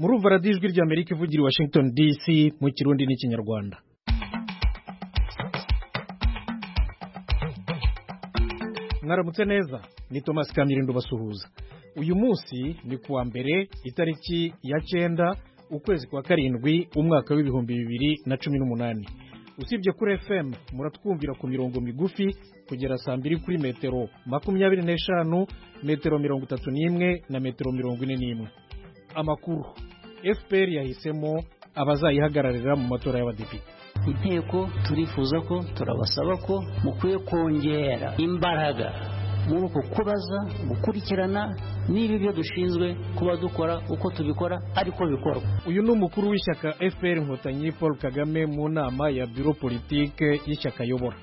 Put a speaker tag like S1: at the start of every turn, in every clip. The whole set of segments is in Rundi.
S1: murumva radiyo ijwi ry'Amerika ivugira i Washington DC mu Kirundi n'Ikinyarwanda. Mwaramutse neza, ni Thomas Kamirindo basuhuza. Uyu munsi ni kuwa mbere itariki ya 9 ukwezi kwa karindwi umwaka w'ibihumbi 2018. Usibye kuri FM muratwumvira ku mirongo migufi kugera saa 2 kuri metero 25, metero 31 na metero 41. Amakuru FPR yahisemo abazayihagararira mu matora y'abadepite.
S2: Inteko turifuza ko turabasaba ko mukwiye kongera imbaraga muri uko kubaza gukurikirana niba ibyo dushinzwe kuba dukora uko tubikora ariko bikorwa.
S1: Uyu ni umukuru w'ishyaka FPR Inkotanyi Paul Kagame mu nama ya bureau politique y'ishyaka yobora.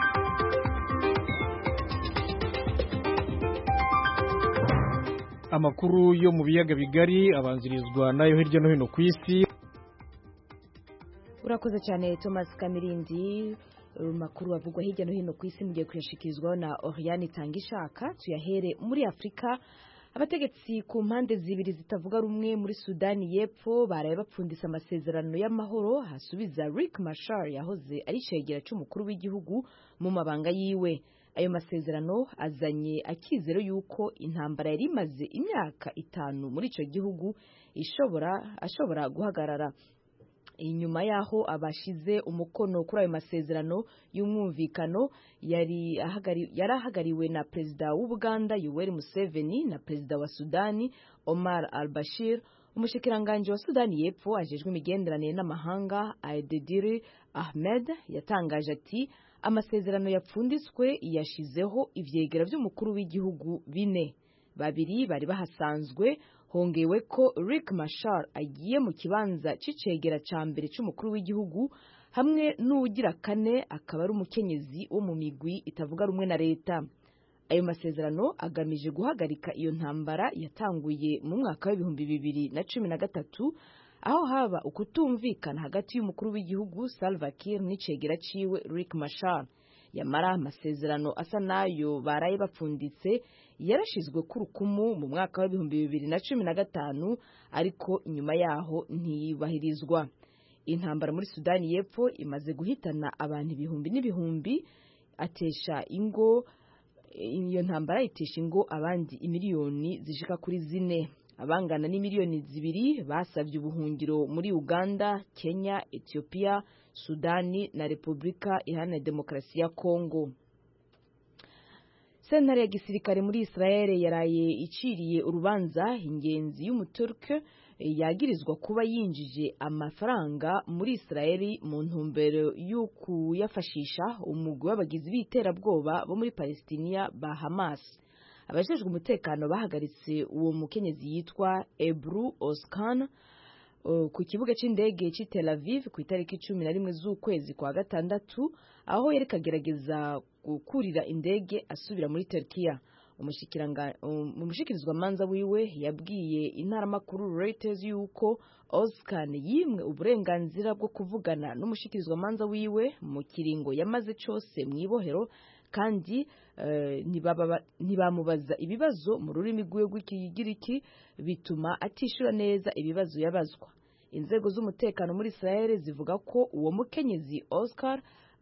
S1: Amakuru yo mu biyaga bigari abanzirizwa nayo hirya no hino ku isi.
S3: Urakoze cyane Thomas Kamirindi. Makuru avugwa hirya no hino ku isi mugiye kuyashikirizwa na Oriane Tangishaka. Tuyahere muri Afrika. Abategetsi ku mpande zibiri zitavuga rumwe muri Sudani y'Epfo baraye bapfundisa amasezerano y'amahoro hasubiza Riek Machar yahoze ari cegera cy'umukuru w'igihugu mu mabanga yiwe. Ayo masezerano azanye akizero yuko intambara yari imaze imyaka 5 muri ico gihugu ashobora guhagarara. Inyuma yaho abashize umukono kuri ayo masezerano y'umwumvikano yari ahagariwe na Perezida w'Uganda Yoweri Museveni na Perezida wa Sudani Omar al-Bashir. Umushikiranganje wa Sudani y'Epfo ajejwe imigenderanire n'amahanga Aidediri Ahmed yatangaje ati amasezerano yapfunditswe yashizeho ivyegera by'umukuru w'igihugu 4. Babiri bari bahasanzwe, hongewe ko Riek Machar agiye mu kibanza c'icegera ca mbere c'umukuru w'igihugu hamwe n'ugira 4 akaba ari umukenyezi wo mu migwi itavuga rumwe na leta. Ayo masezerano agamije guhagarika iyo ntambara yatanguye mu mwaka w'ibihumbi 2013 aho haba ukutumvikana hagati y'umukuru w'igihugu Salva Kiir n'icegera ciwe Riek Machar. Yamara amasezerano asa nayo baraye bapfunditse yarashizwe ku rukumu mu mwaka wa 2015 ariko inyuma yaho ntibahirizwa. Intambara muri Sudani y'Epfo imaze guhitana abantu ibihumbi n'ibihumbi, iyo ntambara itesha ingo abandi imiliyoni zishika kuri 4. Abangana n'imiliyoni 2 basavye ubuhungiro muri Uganda, Kenya, Ethiopia, Sudani na Republika Iharanira Demokarasi ya Kongo. Sentare ya gisirikare muri Israel yaraye iciriye urubanza ingenzi y'umuturke yagirizwa kuba yinjije amafaranga muri Israel mu ntumbero y'uku yafashisha umugwi w'abagizi b'iterabwoba bo muri Palestina ba Hamas. Abajejwe umutekano bahagaritse uwo mukenyezi yitwa Ebru Oskan ku kibuga c'indege ci Tel Aviv ku itariki 11 z'ukwezi kwa gatandatu aho yari kagerageza gukurira indege asubira muri Turkiya. Umushikirizwa manza wiwe yabwiye intaramakuru Reuters yuko Oskan yimwe uburenganzira bwo kuvugana n'umushikirizwa manza wiwe mu kiringo yamaze cyose mwibohero kandi ntibamubaza ibibazo mu rurimi rw'Ikigiriki bituma atishura neza ibibazo yabazwa. Inzego z'umutekano muri Israel zivuga ko uwo mukenyezi Oscar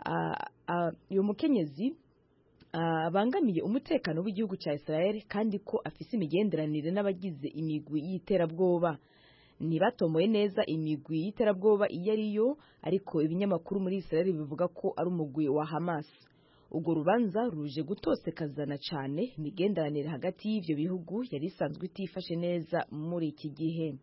S3: abangamiye umutekano w'igihugu cya Israel kandi ko afise imigenderanire n'abagize imigwi y'iterabwoba. Ntibatomoye neza imigwi y'iterabwoba iyo ariyo, ariko ibinyamakuru muri Israel bivuga ko ari umugwi wa Hamas. Ubwo rubanza ruje gutosekazana cyane imigenderanire hagati y'ivyo bihugu yari isanzwe itifashe neza muri iki gihe.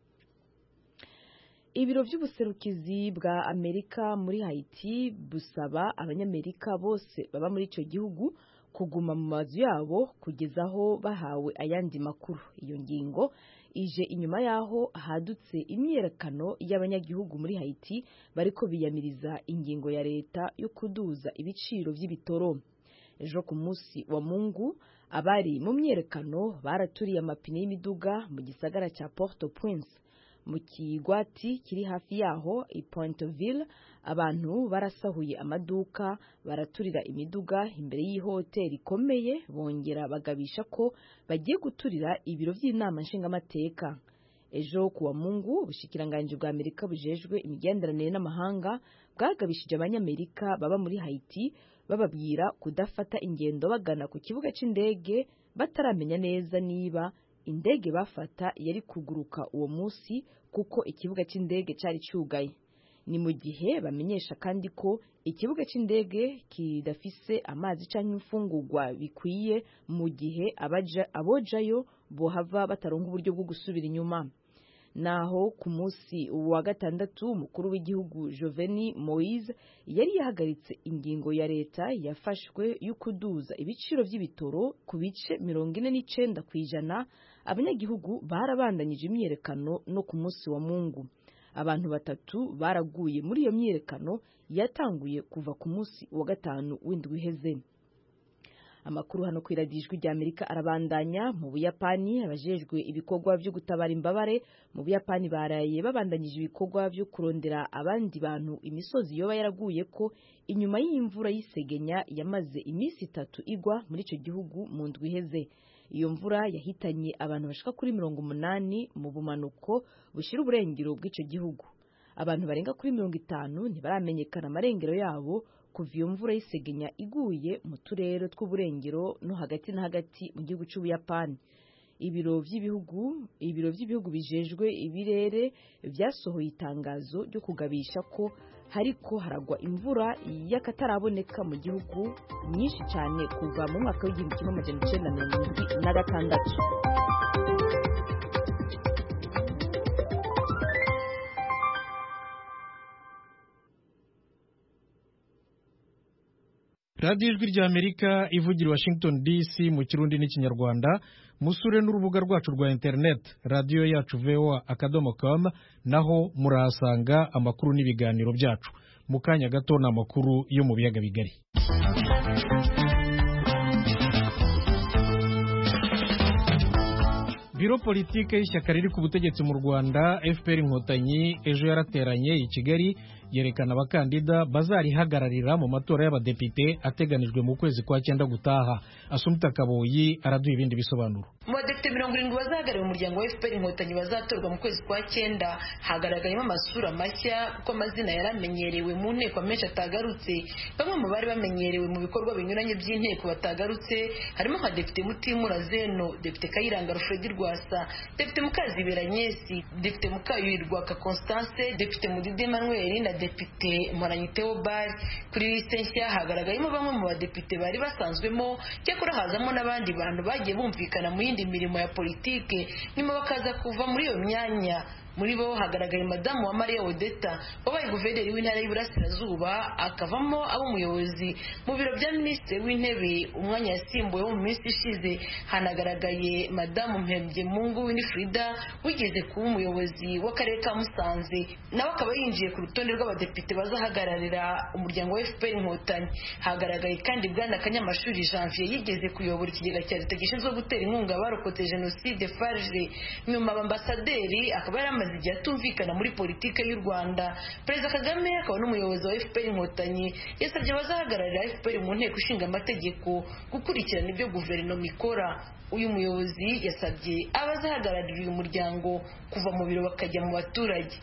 S3: Ibiro by'ubuserukizi bwa Amerika muri Haiti busaba abanyamerika bose baba muri ico gihugu kuguma mu mazu yabo kugezaho bahawe ayandi makuru. Iyo ngingo ije inyuma yaho hadutse imyerekano y'abanyagihugu muri Haiti bariko biyamiriza ingingo ya leta yo kuduza ibiciro by'ibitoro. Ejo ku munsi wa Mungu abari mu myerekano baraturiye amapine y'imiduga mu gisagara cya Port-au-Prince. Mu kigwati kiri hafi yaho i Pointville abantu barasahuye amaduka baraturira imiduga imbere y'ihoteli ikomeye bongera bagabisha ko bagiye guturira ibiro by'inama nshingamateka. ejo kuwa Mungu ubushikiranganje bwa Amerika bujejwe imigenderanire n'amahanga bwagabishije abanyamerika baba muri Haiti bababwira kudafata ingendo bagana ku kibuga c'indege bataramenya neza niba indege bafata yari kuguruka uwo munsi kuko ikibuga c'indege cari cyugaye. Ni mu gihe bamenyesha kandi ko ikibuga c'indege kidafise amazi canke imfungurwa bikwiye mu gihe abojayo bohava bataronka uburyo bwo gusubira inyuma. Naho ku munsi wa gatandatu umukuru w'igihugu Jovenel Moise yari yahagaritse ingingo ya leta yafashwe y'ukuduza ibiciro vy'ibitoro ku bice 49%. Abanyagihugu barabandanyije imyerekano no ku munsi wa Mungu. Abantu 3 baraguye muri iyo myerekano yatanguye kuva ku munsi wa gatanu w'indwi iheze. Amakuru hano kwiradijwe rya Amerika arabandanya. Mu Buyapani abajejwe ibikorwa byo gutabara imbabare mu Buyapani baraye babandanyije ibikorwa byo kurondera abandi bantu imisozi yoba yaraguye ko inyuma y'imvura y'isegenya yamaze iminsi 3 igwa muri ico gihugu mu ndwi iheze. Iyo mvura yahitanye abantu bashika kuri 80 mu bumanuko bushira uburengero bw'ico gihugu. Abantu barenga kuri 50 ntibaramenyekana amarengero yabo kuva iyo mvura y'isegenya iguye mu turere tw'uburengero no hagati na hagati mu gihugu c'Ubuyapani. Ibiro vy'ibihugu bijejwe ibirere vyasohoye itangazo ryo kugabisha ko hariko haragwa imvura y'akataraboneka mu gihugu nyinshi cyane kuva mu mwaka w'1976.
S1: Radio Ijwi rya Amerika ivugira Washington DC mu Kirundi n'Ikinyarwanda. Musure n'urubuga rwacu rwa internet radio yacu voa.com, naho murahasanga amakuru n'ibiganiro byacu. Mu kanya gato na makuru yo mu biyaga bigari. Biro politike y'ishyaka riri ku butegetsi mu Rwanda FPR Inkotanyi ejo yarateranye i Kigali yerekana abakandida bazarihagararira mu matora y'abadepite ateganijwe mu kwezi kwa 9 gutaha. Asumta Kaboyi araduha ibindi bisobanuro.
S4: Mu badepite 70 bazahagararira umuryango wa FPR Inkotanyi bazatorwa mu kwezi kwa 9 hagaragayemo amasura mashya kuko amazina yaramenyerewe mu nteko menshi atagarutse. Bamwe mu bari bamenyerewe mu bikorwa binyuranye by'inteko batagarutse harimo nka Depite Mutimura Zeno, Depite Kayiranga Alfred Rwasa, Depite Mukazibera Agnes, Depite Mukayuhirwa Constance, Depite Mudide Emmanuel na Depite Mporanyi Theobald. Kuri liste nshya hagaragayemo bamwe mu badepite bari basanzwemo cyakora hazamo n'abandi bantu bagiye bumvikana mu yindi mirimo ya politike nyuma bakaza kuva muri iyo myanya. Muri bo hagaragaye Madamu wa Maria Odeta wabaye guverineri w'intara y'Iburasirazuba akavamo abo umuyobozi mu biro bya Minisitiri w'Intebe umwanya yasimbuye mu minsi ishize. Hanagaragaye Madamu Mpembyemungu Winifrida wigeze kuba umuyobozi w'akarere ka Musanze nawe akaba yinjiye ku rutonde rw'abadepite bazahagararira umuryango wa FPR Inkotanyi. Hagaragaye kandi Bwana Kanyamashuri Janvier yigeze kuyobora ikigega cya leta gishinzwe gutera inkunga abarokotse Jenoside FARG. Nyuma Ambasaderi akaba amaze igihe atumvikana muri politike y'u Rwanda. Perezida Kagame akaba n'umuyobozi wa FPR Inkotanyi yasabye abazahagararira FPR mu nteko ishinga amategeko gukurikirana ibyo guverinoma ikora. Uyu muyobozi yasabye abazahagararira uyu muryango kuva mu biro bakajya mu baturage.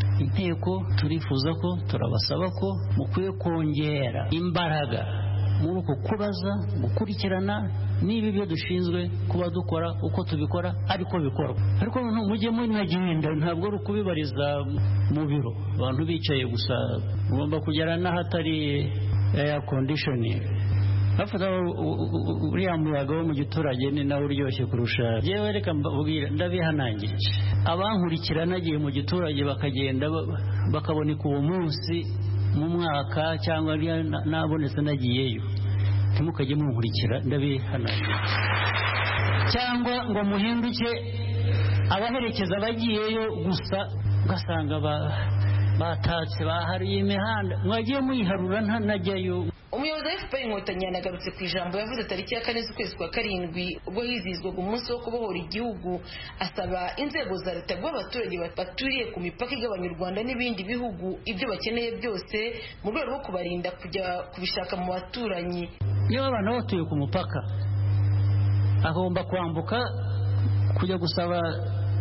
S2: Inteko turifuza ko turabasaba ko mukwiye kongera imbaraga muri uko kubaza gukurikirana niba ibyo dushinzwe kuba dukora uko tubikora ariko bikorwa. Ariko mujye munagenda ntabwo ari ukubibariza mu biro abantu bicaye gusa, ugomba kugera n'ahatari air conditioning. Afata uriya muyaga wo mu giturage ni nawe uryoshye kurusha. Yewe reka mbabwira ndabihanangije abankurikira nagiye mu giturage bakagenda bakaboneka uwo munsi mu mwaka cyangwa nabonetse nagiyeyo, ntimukajye munkurikira ndabihanangije. Cyangwa ngo muhinduke abaherekeza bagiyeyo gusa ugasanga batatse bahariye imihanda, mwagiye muyiharura ntanajyayo.
S4: Umuyobozi wa FPR Inkotanyi yanagarutse ku ijambo yavuze tariki ya 4 z'ukwezi kwa 7 ubwo hizihizwaga umunsi wo kubohora igihugu. Asaba inzego za leta guha abaturage baturiye ku mipaka igabanya u Rwanda n'ibindi bihugu ibyo bakeneye byose mu rwego rwo kubarinda kujya kubishaka mu baturanyi.
S2: Iyo abantu batuye ku mupaka agomba kwambuka kujya gusaba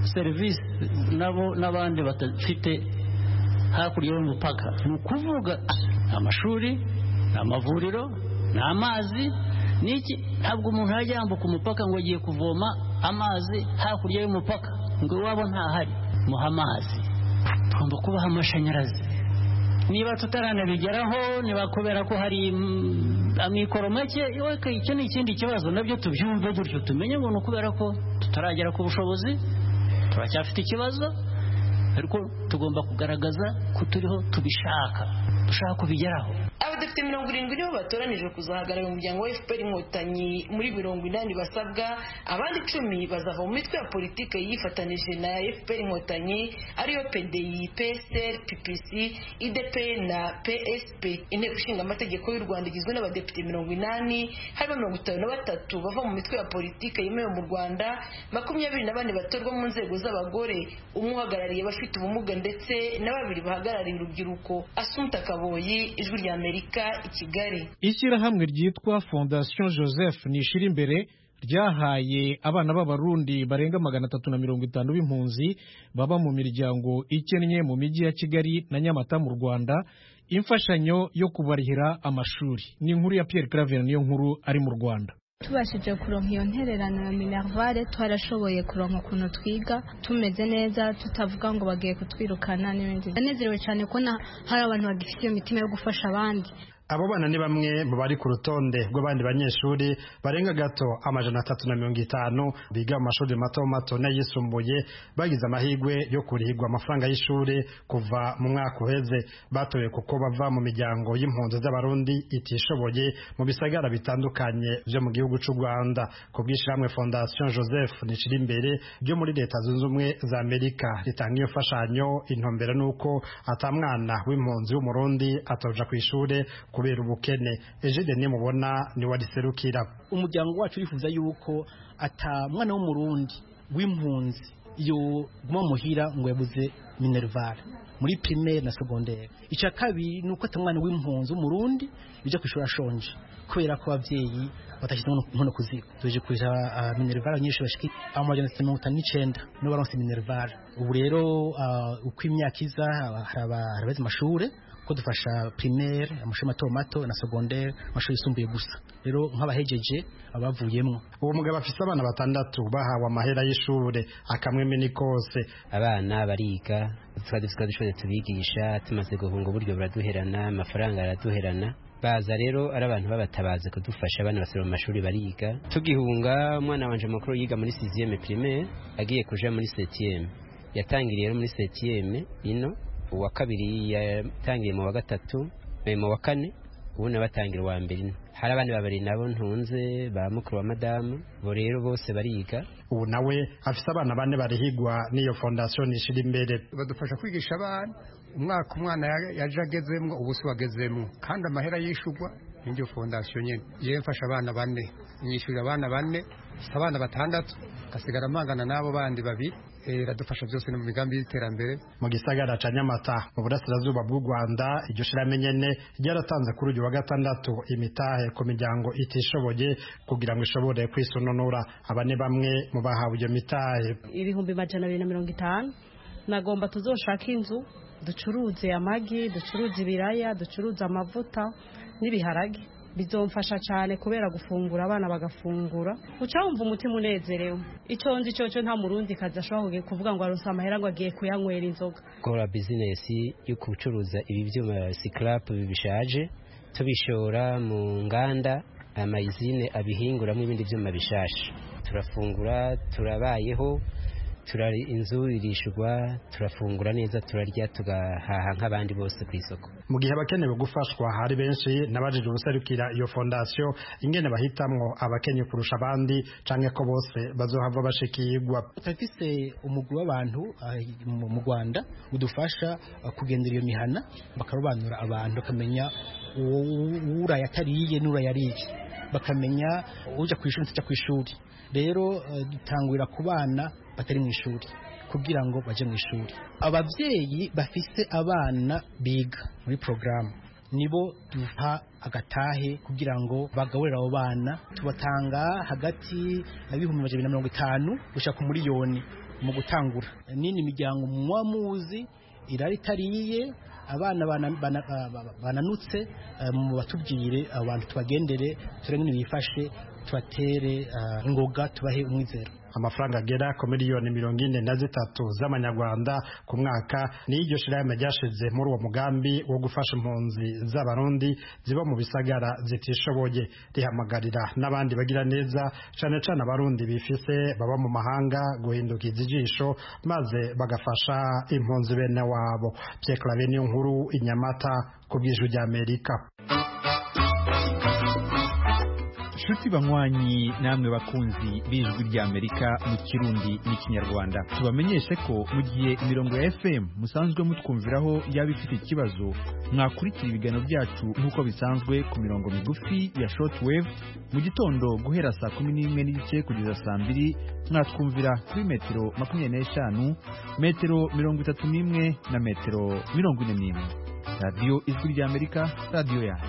S2: serivisi nabo n'abandi batafite hakurya y'umupaka. Ni ukuvuga amashuri, amavuriro, n'amazi niki. Ntabwo umuntu yajya yambuka umupaka ngo agiye kuvoma amazi hakurya y'umupaka ngo iwabo ntahari. Muha amazi, tugomba kubaha amashanyarazi. Niba tutaranabigeraho, niba kubera ko hari amikoro make, icyo ni ikindi kibazo, nabyo tubyumve dutyo, tumenye ngo ni ukubera ko tutaragera ku bushobozi, turacyafite ikibazo, ariko tugomba kugaragaza ko turiho tubishaka, dushaka kubigeraho.
S4: Abadepite 70 nibo batoranijwe kuzahagararira umuryango wa FPR Inkotanyi muri 80 basabwa, abandi 10 bazava mu mitwe ya politike yifatanije na FPR Inkotanyi ariyo PDI, PSR, PPC, IDP na PSP. Inteko ishinga amategeko y'u Rwanda igizwe n'abadepite 80, harimo 53 bava mu mitwe ya politike yemewe mu Rwanda, 24 batorwa mu nzego z'abagore, umuhagarariye bafite ubumuga ndetse na 2 bahagarariye urubyiruko. Asumta Kaboyi, Ijwi rya Amerika, i Kigali.
S1: Ishyirahamwe ryitwa Fondation Joseph Nishirimbere ryahaye abana b'abarundi barenga 350 b'impunzi baba mu miryango ikennye mu mijyi ya Kigali na Nyamata mu Rwanda imfashanyo yo kubarihira amashuri. Ni inkuru ya Pierre Claver niyo nkuru ari mu Rwanda.
S5: Tubashije kuronka iyo ntererano ya Minervale, twarashoboye kuronka ukuntu twiga tumeze neza, tutavuga ngo bagiye kutwirukana n'ibindi. Ndanezerewe cyane ko hari abantu bagifite iyo mitima yo gufasha abandi.
S6: Abo bana ni bamwe mu bari ku rutonde rw'abandi banyeshuri barenga gato 350 biga mu mashuri mato n'ayisumbuye bagize amahirwe yo kurihirwa amafaranga y'ishuri kuva mu mwaka uheze. Batoye kuko bava mu miryango y'impunzi z'abarundi itishoboye mu bisagara bitandukanye byo mu gihugu cy'u Rwanda. Ku bw'ishyirahamwe Fondation Joseph Nishirimbere byo muri Leta Zunze Ubumwe za Amerika ritanga iyo mfashanyo, intumbero nuko atamwana w'impunzi w'umurundi atoja ku ishuri kubera ubukene. Ejide ni mubona ni wariserukira.
S7: Umuryango wacu urifuza yuko ata mwana w'umurundi w'impunzi yo guma muhira ngo yabuze Minervale muri primaire na secondaire. Icya kabiri nuko atamwana w'impunzi w'umurundi bijya kwishura shonje kubera ko abavyeyi batashyize nkono kuziko. Tuje kuja Minervale nyinshi bashiki amajana 59 no baronse Minervale. Ubu rero uko imyaka iza harabeze amashure ko dufasha primaire, amashuri mato na secondaire, amashuri yisumbuye gusa. Rero nk'abahejeje abavuyemo.
S6: Uwo mugabo afise abana 6 bahawe amahera y'ishure akamweme ni kose.
S8: Abana bariga twadufite tubigisha, tumaze guhunga uburyo buraduherana, amafaranga araduherana. Baza rero ari abantu babatabaze kudufasha abana basubira mu mashuri bariga. Tugihunga umwana wanje mukuru yiga muri 6e primaire agiye kuja muri 7e. Yatangiriye muri 7e ino, uwa kabiri yatangiye mu wa gatatu, mu wa kane, ubu nabatangira wa mbere. Hari abandi babiri nabo ntunze ba mukuru wa madamu, bo rero bose bariga.
S6: Ubu nawe afise abana 4 barihigwa n'iyo Fondation Nishirimbere.
S9: Badufasha kwigisha abana umwaka umwana yaje agezemwo, ubu se wagezemwo, kandi amahera yishugwa n'iryo Fondation nyene. Yewe mfasha abana 4, nyishurira abana 4, abana 6, kasigara mangana nabo bandi 2. Radufasha byose no mu migambi y'iterambere.
S6: Mu gisagara ca Nyamata mu burasirazuba bw'u Rwanda, iryo shiramenyene ryaratanze kuri uyu wa gatandatu imitahe ku miryango itishoboye kugira ngo ishobore kwisononora. Abane bamwe mu bahawe iyo mitahe
S10: 250 nagomba tuzoshaka inzu ducuruze amagi, ducuruze ibiraya, ducuruze amavuta n'ibiharage. Bizomfasha cyane kubera gufungura abana bagafungura, ucawumva umutima unezerewe. Icyo nzi cyo nta murundi kaza ashobora kuvuga ngo aronsa amahera ngo agiye kuyanywera inzoga.
S8: Gora business yo kucuruza ibi byuma scrap bibishaje tubishora mu nganda, amayizine abihinguramo ibindi byuma bishasha. Turafungura, turabayeho, turari inzu irishurwa, turafungura neza, turarya, tugahaha nk'abandi bose ku isoko.
S6: Mu gihe abakenewe gufashwa hari benshi nabajije ubuserukira iyo Fondation ingene bahitamwo abakenye kurusha abandi canke ko bose bazohava bashikirwa.
S7: Tafise umugwi w'abantu mu Rwanda udufasha kugendera iyo mihana, bakarobanura abantu, bakamenya ura yatariye n'ura yariye, bakamenya uja kwishuri n'utaja kwishuri. Rero dutangurira ku bana batari mu ishuri kugira ngo baje mu ishuri. Abavyeyi bafise abana biga muri programme nibo duha agatahe kugira ngo bagaburira abo bana. Tubatanga hagati ya 250 gushaka ku miliyoni mu gutangura nini miryango muwamuzi irari tariye abana bananutse mu batubwire abantu tubagendere turengene bifashe tubatere ingoga tubahe umwizero.
S6: Amafaranga agera ku miliyoni 43 z'amanyarwanda ku mwaka ni iryo shirahamwe ryashize muri uwo mugambi wo gufasha impunzi z'abarundi ziba mu bisagara zitishoboye, rihamagarira n'abandi bagira neza cane cane abarundi bifise baba mu mahanga guhindukiza ijisho maze bagafasha impunzi bene wabo. Pierre Claver niyo nkuru Inyamata ku bw'ijwi ry'Amerika.
S11: Shuti banywanyi namwe bakunzi b'ijwi ry'Amerika mu Kirundi n'Ikinyarwanda, tubamenyeshe ko mu gihe imirongo ya FM musanzwe mutwumviraho yaba ifite ikibazo, mwakurikira ibiganiro byacu nk'uko bisanzwe ku mirongo migufi ya shortwave mu gitondo guhera saa 11:30 kugeza saa 2, mwatwumvira kuri metero 25, metero 31 na metero 41. Radio Ijwi ry'Amerika, radio yacu.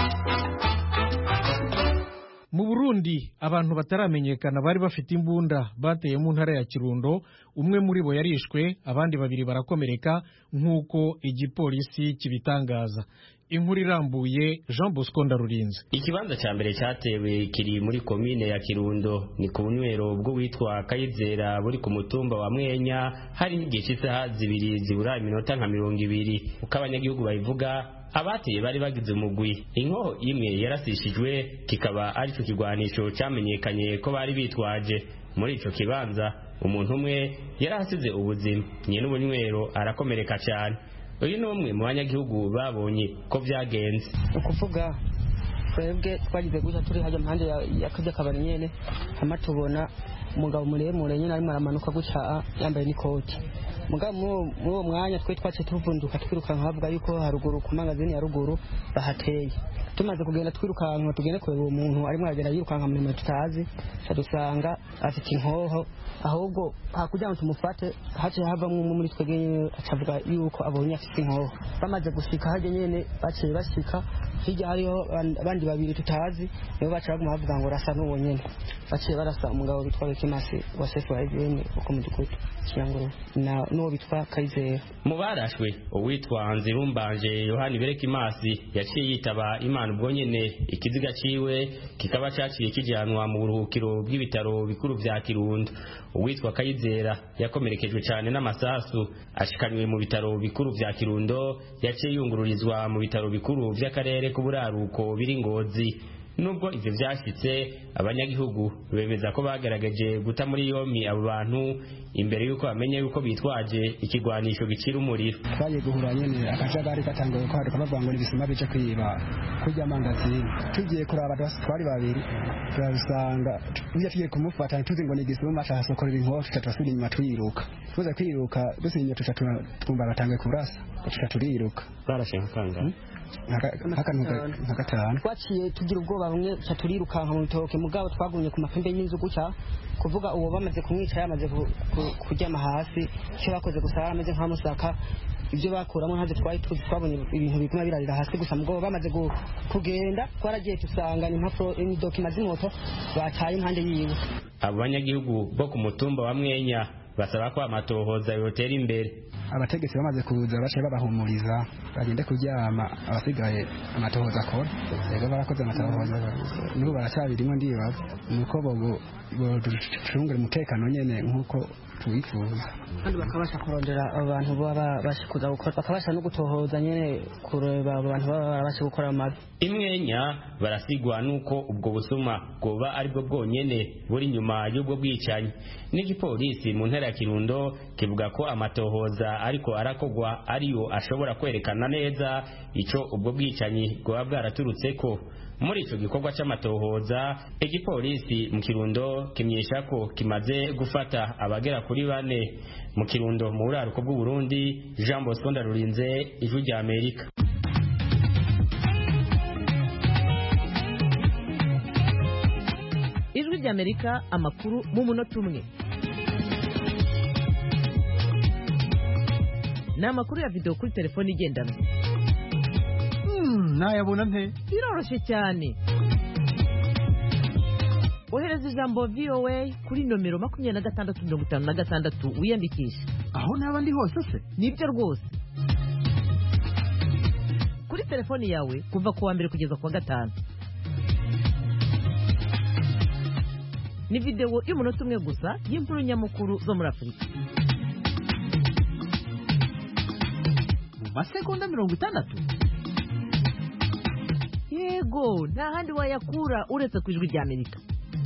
S1: Mu Burundi abantu bataramenyekana bari bafite imbunda bateye mu ntara ya Kirundo, umwe muri bo yarishwe, abandi babiri barakomereka nk'uko igipolisi kibitangaza. Inkuru irambuye Jean Bosco Ndarurinze.
S12: Ikibanza ca mbere cyatewe kiri muri komine ya Kirundo, ni ku bunywero bwo witwa Kayizera buri ku mutumba wa Mwenya, hari n'igihe cy'isaha 2 zibura iminota nka 20 uko abanyagihugu babivuga. Abateye bari bagize umugwi, inkoho imwe yarasishijwe, kikaba ari cyo kigwanisho cyamenyekanye ko bari bitwaje. Muri ico kibanza umuntu umwe yarahasize ubuzima, nyene n'ubunywero arakomereka cyane. Uyu ni umwe mu banyagihugu babonye ko vyagenze.
S13: Ukuvuga twebwe twagize guca turi haje mpande ya kajya kabari nyene, hama tubona umugabo muremure nyene arimo aramanuka guca yambaye n'ikoti. Mugabo mu mwanya twe twace tuvunduka twirukanka havuga yuko haruguru ku mangazini ya ruguru bahateye. Tumaze kugenda twirukanka tugende kwera uwo muntu arimo agera yirukanka mu minota tutazi, dusanga afite inkoho, ahubwo hakugira ngo tumufate hace havamwe muri twege acavuga yuko abonye afite inkoho. Bamaze gushika haje nyene baciye bashika, hirya hariho abandi babiri tutazi, nibo baca baguma bavuga ngo rasa n'uwo nyene. Baciye barasa umugabo bitwa Kimasi wa Sefu Aizene uko mu dukutu Kiyanguru na n'uwo bitwa Kayizera.
S12: Mu barashwe uwitwa Nzirumbanje Yohani Berekimasi yaciye yitaba Imana ubwo nyene, ikiziga ciwe kikaba cyaciye kijanwa mu buruhukiro bw'ibitaro bikuru vya Kirundo. Uwitwa Kayizera yakomerekejwe cyane n'amasasu, ashikanywe mu bitaro bikuru vya Kirundo, yaciye yungururizwa mu bitaro bikuru vy'akarere k'uburaruko biri Ngozi. Nubwo ivyo vyashitse, abanyagihugu bemeza ko bagaragaje guta muri yomi abo bantu imbere yuko bamenye yuko bitwaje ikigwanisho gicira umuriro.
S14: Twaje guhura nyene akajagari katangaye ko haruka bavuga ngo nibisuma bije kwiba kujya mangazini. Tugiye kuraba twari babiri, turasanga uya tugiye kumufata tuzi ngo nigisuma cyasokora inkoho, tutasubira inyuma twiruka. Tuza kwiruka dusinye twumva batangaye kurasa, turiruka.
S12: Barashe nkanga
S13: hakatanu twaciye tugira ubwoba bumwe turirukanka mu bitoke, mugabo twagumye ku mapembe y'inzu gucya kuvuga uwo bamaze kumwica yamaze kuryama hasi. Icyo bakoze gusa ameze nk'amusaka, ibyo bakuramo ntaze twabonye ibintu biguma birarira hasi gusa, mugabo bamaze kugenda twaragiye tusanga impapuro n'idokima z'imoto bataye impande yiwe.
S12: Abanyagihugu bo ku mutumba wa Mwenya basaba ko amatohoza yotera imbere.
S14: Abategetsi bamaze kuza baciye babahumuriza bagende kuryama, abasigaye amatohoza akora. Yego barakoze amatohoza, n'ubu baracyabirimo ndibaza nuko bo ducungura umutekano nyene nkuko tuwifuza,
S13: kandi bakabasha kurondera abantu baba bashikuza gukora, bakabasha no gutohoza nyene kureba abantu baba barabasha gukora amabi.
S12: Imwenya barasigwa nuko ubwo busuma bwoba aribwo bwonyene buri nyuma y'ubwo bwicanyi. N'igipolisi mu ntara ya Kirundo kivuga ko amatohoza ariko arakogwa ariyo ashobora kwerekana neza ico ubwo bwicanyi bwoba bwaraturutseko. Muri ico gikorwa c'amatohoza, igipolisi mu Kirundo kimyesha ko kimaze gufata abagera kuri 4 mu Kirundo mu buraruko bw'u Burundi. Jean Bosco Ndarurinze, Ijwi ry'Amerika.
S15: Ijwi ry'Amerika, amakuru mu munota umwe. Ni amakuru ya video kuri telefone igendanwa.
S11: Nayabona nte?
S15: Biroroshye cyane. ohereza ijambo VOA kuri nomero 2656 wiyandikishe.
S11: Aho naba ndi hose se?
S15: Nibyo rwose. Kuri telefoni yawe kuva ku wa mbere kugeza ku wa gatanu. Ni video y'umunota umwe gusa y'inkuru nyamukuru zo muri Afurika. Mu masegonda 60. Yego, nta handi wayakura uretse ku Ijwi rya Amerika.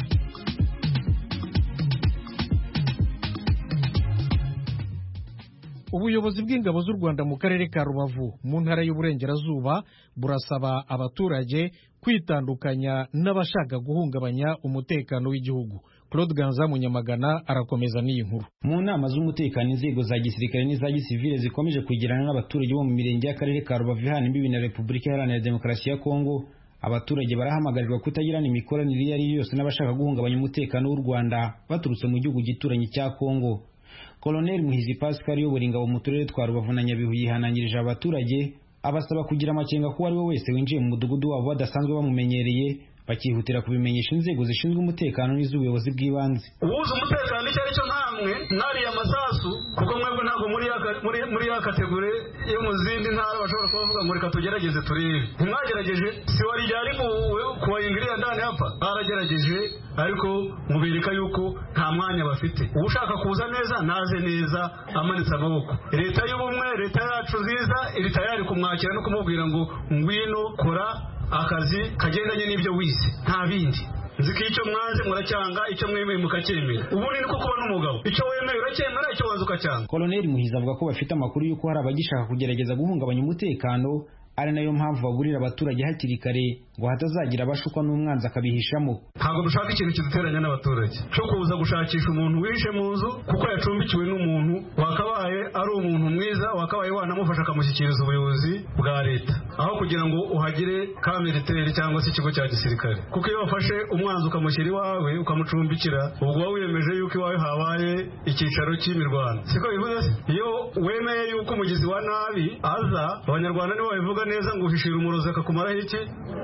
S1: Ubuyobozi bw'ingabo z'u Rwanda mu karere ka Rubavu mu ntara y'Uburengerazuba burasaba abaturage kwitandukanya n'abashaka guhungabanya umutekano w'igihugu. Claude Ganza Munyamagana arakomeza n'iyi nkuru.
S16: Mu nama z'umutekano inzego za gisirikare n'iza gisivile zikomeje kugirana n'abaturage bo mu mirenge y'akarere ka Rubavu hano imbibi na Repubulika Iharanira Demokarasi ya Kongo, abaturage barahamagarirwa kutagirana imikoranire iyo ari yo yose n'abashaka guhungabanya umutekano w'u Rwanda baturutse mu gihugu gituranyi cya Kongo. Colonel Muhizi Pascal uyobora ingabo mu turere twa Rubavu na Nyabihu yihanangirije abaturage abasaba kugira amakenga ko ari we wese winjiye mu mudugudu wabo badasanzwe bamumenyereye, bakihutira kubimenyesha inzego zishinzwe umutekano n'iz'ubuyobozi bw'ibanze.
S17: Ubuze umutekano icyo ari cyo nkamwe nariya masasu kuko mwebwe ntabwo muri ya kategori yo mu zindi ntara bashobora kubavuga ngo reka tugerageze turebe. Ntimwagerageje si wari ryari kubayingirira ndani hapa baragerageje ariko mubereka yuko nta mwanya bafite. Ushaka kuza neza naze neza amanitse amaboko. Leta y'ubumwe, leta yacu nziza iri tayari kumwakira no kumubwira ngo ngwino kora akazi kagendanye n'ibyo wize nta bindi. Nziko icyo mwanze muracyanga, icyo mwemeye mukacyemera. Ubundi niko kuba n'umugabo, icyo wemeye uracyemera, icyo wanze ukacyanga.
S16: Colonel Muhizi avuga ko bafite amakuru y'uko hari abagishaka kugerageza guhungabanya umutekano, ari nayo mpamvu baburira abaturage hakiri kare ngo hatazagira abashukwa n'umwanzi akabihishamo.
S17: Ntabwo dushaka ikintu kiduteranya n'abaturage cyo kuza gushakisha umuntu wihishe mu nzu kuko yacumbikiwe n'umuntu wakabaye ari umuntu mwiza, wakabaye wanamufasha akamushyikiriza ubuyobozi bwa leta aho kugira ngo uhagire ka militaire cyangwa se ikigo cya gisirikare. Kuko iyo wafashe umwanzi ukamushyira iwawe ukamucumbikira ubwo wowe wiyemeje yuko iwawe habaye icyicaro cy'imirwano. Siko bivuze iyo wemeye yuko umugizi wa nabi aza, abanyarwanda nibo babivuga neza ngo uhishira umurozi akakumaraho iki?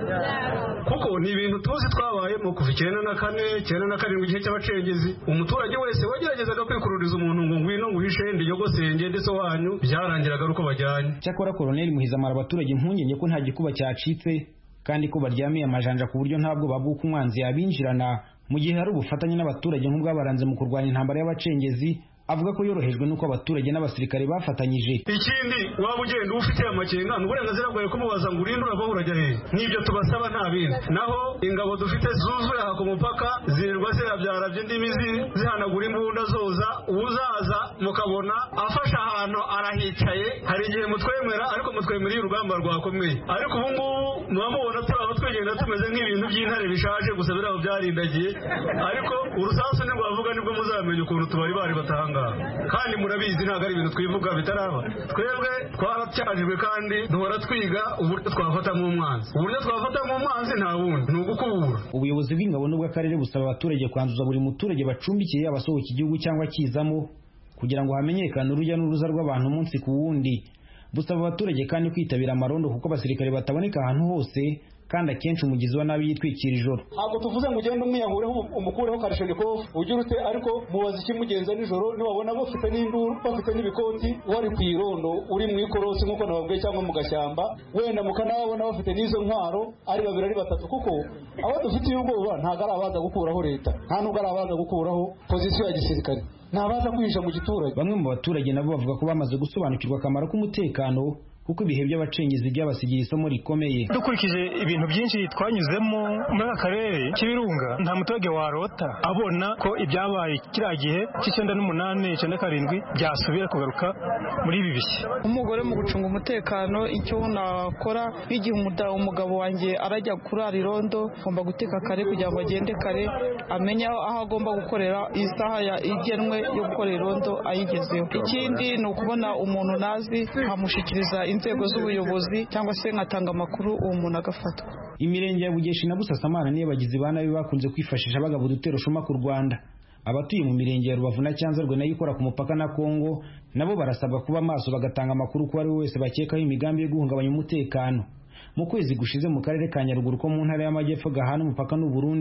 S17: Kuko ni ibintu tuzi twabayemo kuva 94, 97 igihe cy'abacengezi. Umuturage wese wageragezaga kwikururiza umuntu ngo ngwino nguhishe ndiyogosenge ndetse wanyu byarangiraga uko bajyanye.
S16: Cyakora Colonel Muhizi amara abaturage impungenge ko nta gikuba cyacitse kandi ko baryamiye amajanja ku buryo ntabwo babwuka umwanzi yabinjirana mu gihe hari ubufatanye n'abaturage nk'ubwabaranze mu kurwanya intambara y'abacengezi. Avuga ko yorohejwe nuko abaturage n'abasirikare bafatanyije.
S17: Ikindi waba ugenda ufite amakenga n'uburenganzira bwawe kumubaza ngo urinde urava urajya he. Nibyo tubasaba nta bindi. Naho ingabo dufite zuzuye aha ku mupaka zirwa zirabyara by'indimi zihanagura imbunda zoza, uzaza mukabona afasha ahantu arahicaye, hari igihe mutwemera ariko mutwemera urugamba rwakomeye. Ariko ubu ngubu mwamubona turaba twegenda tumeze nk'ibintu by'intare bishaje gusa birabo byarindagiye, ariko urusasu nibwo bavuga nibwo muzamenya ukuntu tubari batanga. Kandi murabizi ntabwo ari ibintu twivuga bitaraba. Twebwe twaracyajijwe kandi duhora twiga uburyo twafata mu mwanzi. Uburyo twafata mu mwanzi nta wundi ni ugukubura.
S16: Ubuyobozi bw'ingabo n'ubw'akarere busaba abaturage kwanduza buri muturage bacumbikiye abasohoka igihugu cyangwa kizamo kugira ngo hamenyekane urujya n'uruza rw'abantu umunsi ku wundi. Busaba abaturage kandi kwitabira amarondo kuko abasirikare bataboneka ahantu hose kandi akenshi umugizi wa nabi yitwikira ijoro.
S18: Ntabwo tuvuze ngo ugende umwiyahureho umukureho Kalashnikov ugira ute, ariko mubaza ikimugenza nijoro niwabona bafite n'induru bafite n'ibikoti wari ku irondo uri mu ikorosi nk'uko nababwiye cyangwa mu gashyamba, wenda mukanababona bafite n'izo ntwaro ari babiri ari batatu, kuko abo dufitiye ubwoba ntabwo ari abaza gukuraho leta, nta nubwo ari abaza gukuraho pozisiyo ya gisirikare, ntabaza kwihisha mu giturage.
S16: Bamwe mu baturage nabo bavuga ko bamaze gusobanukirwa akamaro k'umutekano kuko ibihe by'abacengezi byabasigiye isomo rikomeye.
S19: Dukurikije ibintu byinshi twanyuzemo muri akarere k'ibirunga, nta muturage warota abona ko ibyabaye kiriya gihe cy'98 97 byasubira kugaruka muri ibi bihe.
S20: Umugore mu gucunga umutekano icyo nakora igihe umugabo wanjye arajya kurara irondo, ngomba guteka kare kugira ngo agende kare amenye aho agomba gukorera isaha igenwe yo gukora irondo ayigezeho. Ikindi ni ukubona umuntu nazi nkamushikiriza inzego z'ubuyobozi cyangwa se nkatanga amakuru uwo muntu agafatwa.
S16: Imirenge ya Bugeshi na Busasamana niyo bagizi ba nabi bakunze kwifashisha bagaba udutero shuma ku Rwanda. Abatuye mu mirenge ya Rubavu na Cyanzarwe nayo ikora ku mupaka na Kongo nabo barasabwa kuba maso bagatanga amakuru ko ari wese bakekaho imigambi yo guhungabanya umutekano. Mu kwezi gushize mu karere ka Nyaruguru ko mu ntara y'Amajyepfo gahana umupaka n'u Burundi,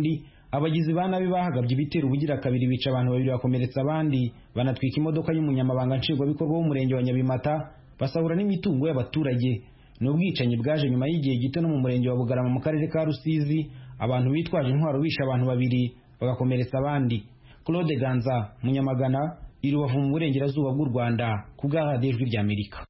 S16: abagizi ba nabi bahagabye ibitero ubugira kabiri bica abantu babiri bakomeretsa abandi, banatwika imodoka y'umunyamabanga nshingwabikorwa w'umurenge wa Nyabimata, basahura n'imitungo y'abaturage. Ni ubwicanyi bwaje nyuma y'igihe gito no mu murenge wa Bugarama mu karere ka Rusizi, abantu bitwaje intwaro bisha abantu babiri bagakomeretsa abandi. Claude Ganza, Munyamagana, i Rubavu mu burengerazuba bw'u Rwanda, ku bwa Radio Ijwi ry'Amerika.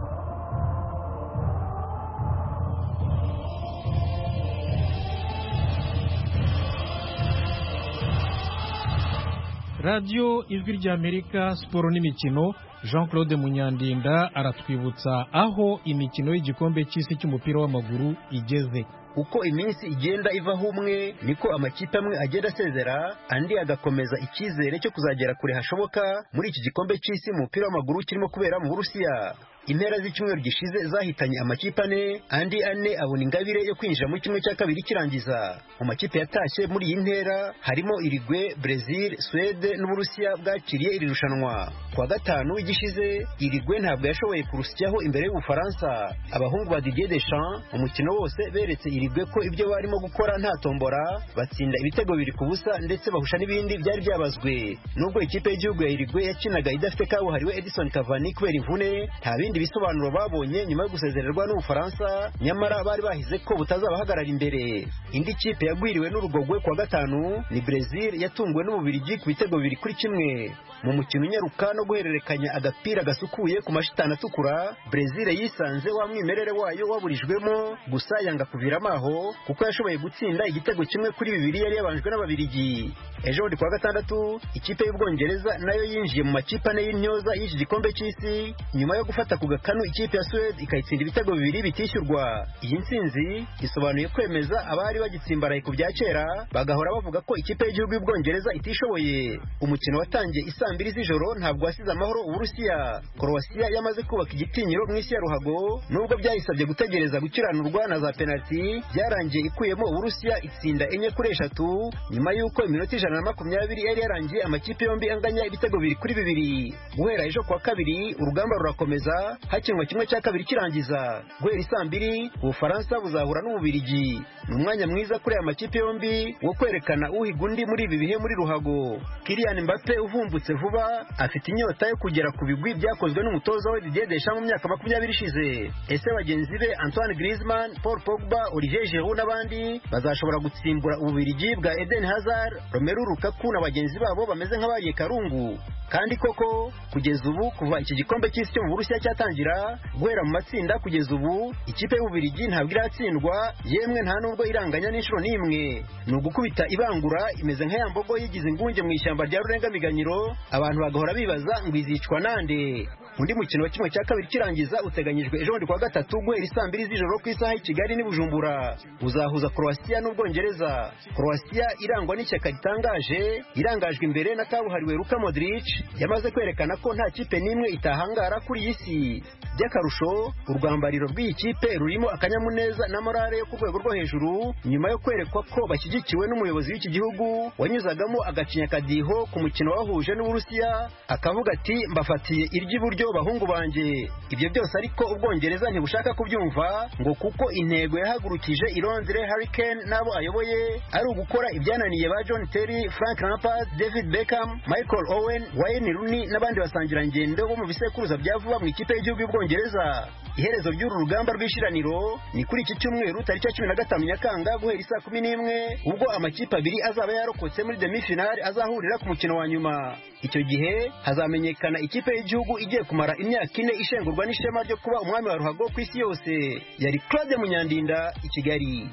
S1: Radio Ijwi ry'Amerika, siporo n'imikino. Jean Claude Munyandinda aratwibutsa aho imikino y'igikombe cy'isi cy'umupira w'amaguru igeze.
S21: Uko iminsi igenda ivaho umwe niko amakipe amwe agenda asezera, andi agakomeza icyizere cyo kuzagera kure hashoboka muri iki gikombe cy'isi mu mupira w'amaguru kirimo kubera mu Burusiya. Impera z'icyumweru gishize zahitanye amakipe ane, andi ane abona ingabire yo kwinjira mu kimwe cya kabiri kirangiza. Mu makipe yatashye muri iyi ntera harimo Uruguay, Brazil, Swede n'Uburusiya bwakiriye iri rushanwa. Kuwa gatanu igishize Uruguay ntabwo yashoboye kurusyaho imbere y'Ubufaransa. Abahungu ba Didier Deschamps umukino wose beretse Uruguay ko ibyo barimo gukora nta tombora, batsinda ibitego biri ku busa ndetse bahusha n'ibindi byari byabazwe. Nubwo ikipe y'igihugu ya Uruguay yakinaga idafite kabuhariwe Edison Cavani kubera imvune, nta bindi bisobanuro babonye nyuma yo gusezererwa n'Ubufaransa, nyamara bari bahize ko butazabahagarara imbere. Indi kipe yagwiriwe n'urugogwe kwa gatanu ni Brazil yatunguwe n'Ububiligi ku bitego 2-1. Mu mukino unyaruka no guhererekanya agapira gasukuye ku mashitani atukura, Brazil yisanze wa mwimerere wayo waburijwemo, gusa yanga kuviramo aho kuko yashoboye gutsinda igitego 1-2 yari yabanjwe n'Ababiligi. Ejo bundi kwa gatandatu ikipe y'Ubwongereza nayo yinjiye mu makipe ane y'intyoza y'iki gikombe cy'isi nyuma yo gufata ku gakanu ikipe ya Swede ikayitsinda ibitego 2 bitishyurwa. Iyi ntsinzi isobanuye kwemeza abari bagitsimbaraye ku bya kera bagahora bavuga ko ikipe y'igihugu y'Ubwongereza itishoboye. Umukino watangiye isaa 2 z'ijoro ntabwo wasize amahoro Uburusiya. Croatia yamaze kubaka igitinyiro mu isi ya ruhago, nubwo byayisabye gutegereza gukiranurwa na za penalty, byarangiye ikuyemo Uburusiya itsinda 4-3 nyuma y'uko iminota 120 yari yarangiye amakipe yombi anganya ibitego 2-2. Guhera ejo kwa kabiri urugamba rurakomeza, hakinwa kimwe cya kabiri kirangiza. Guhera isaa 2 Ubufaransa buzahura n'Ububiligi. Ni umwanya mwiza kuri aya makipe yombi wo kwerekana uhiga undi muri ibi bihe muri ruhago. Kylian Mbappe uvumbutse vuba afite inyota yo kugera ku bigwi byakozwe n'umutoza we Didier Deschamps mu myaka 20 ishize. Ese bagenzi be Antoine Griezmann, Paul Pogba, Olivier Giroud n'abandi bazashobora gutsimbura Ububiligi bwa Eden Hazard, Romelu Lukaku na bagenzi babo bameze nk'abariye karungu? Kandi koko kugeza ubu kuva iki gikombe cy'isi cyo mu Burusiya cyatangira guhera mu matsinda kugeza ubu ikipe y'Ububiligi ntabwo iratsindwa, yemwe nta nubwo iranganya n'inshuro n'imwe. Ni ugukubita ibangura imeze nka yambogo yigize ingunge mu ishyamba rya Rurengamiganyiro, abantu bagahora bibaza ngo izicwa nande. Undi mukino wa kimwe cya kabiri kirangiza uteganyijwe ejo bundi kwa gatatu guhera isaa 2 z'ijoro ku isaha y'Kigali n'Ibujumbura. Uzahuza Croatia n'Ubwongereza. Croatia irangwa n'ishyaka ritangaje, irangajwe imbere na kabuhariwe Luka Modric, yamaze kwerekana ko nta kipe n'imwe itahangara kuri iyi si. By'akarusho urwambariro rw'iyi kipe rurimo akanyamuneza na morale yo ku rwego rwo hejuru nyuma yo kwerekwa ko bashyigikiwe n'umuyobozi w'iki gihugu wanyuzagamo agacinya kadiho ku mukino wahuje n'Uburusiya, akavuga ati mbafatiye iry'iburyo bahungu banje. Ibyo byose ariko Ubwongereza ntibushaka kubyumva, ngo kuko intego yahagurukije i Londres Harry Kane n'abo ayoboye ari ugukora ibyananiye ba John Terry, Frank Lampard, David Beckham, Michael Owen, Wayne Rooney n'abandi basangirangendo bo mu bisekuruza bya vuba mu ikipe y'igihugu y'Ubwongereza. Iherezo ry'uru rugamba rw'ishiraniro ni kuri iki cyumweru tariki 15 Nyakanga guhera isaa 11 ubwo amakipe abiri azaba yarokotse muri demi-finale azahurira ku mukino wa nyuma. Icyo gihe hazamenyekana ikipe y'igihugu igiye kumara imyaka 4 ishengurwa n'ishema ryo kuba umwami wa ruhago ku isi yose. Yari Claude Munyandinda i Kigali.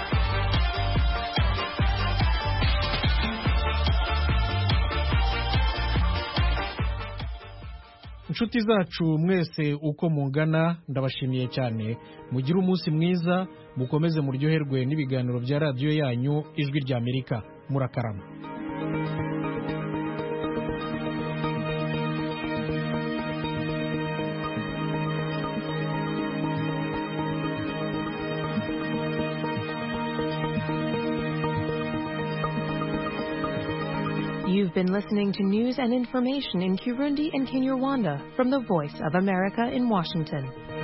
S1: Inshuti zacu mwese uko mungana ndabashimiye cyane, mugire umunsi mwiza, mukomeze muryoherwe n'ibiganiro bya radiyo yanyu Ijwi ry'Amerika. Murakarama.
S22: You've been listening to news and information in Kirundi and Kinyarwanda from the Voice of America in Washington.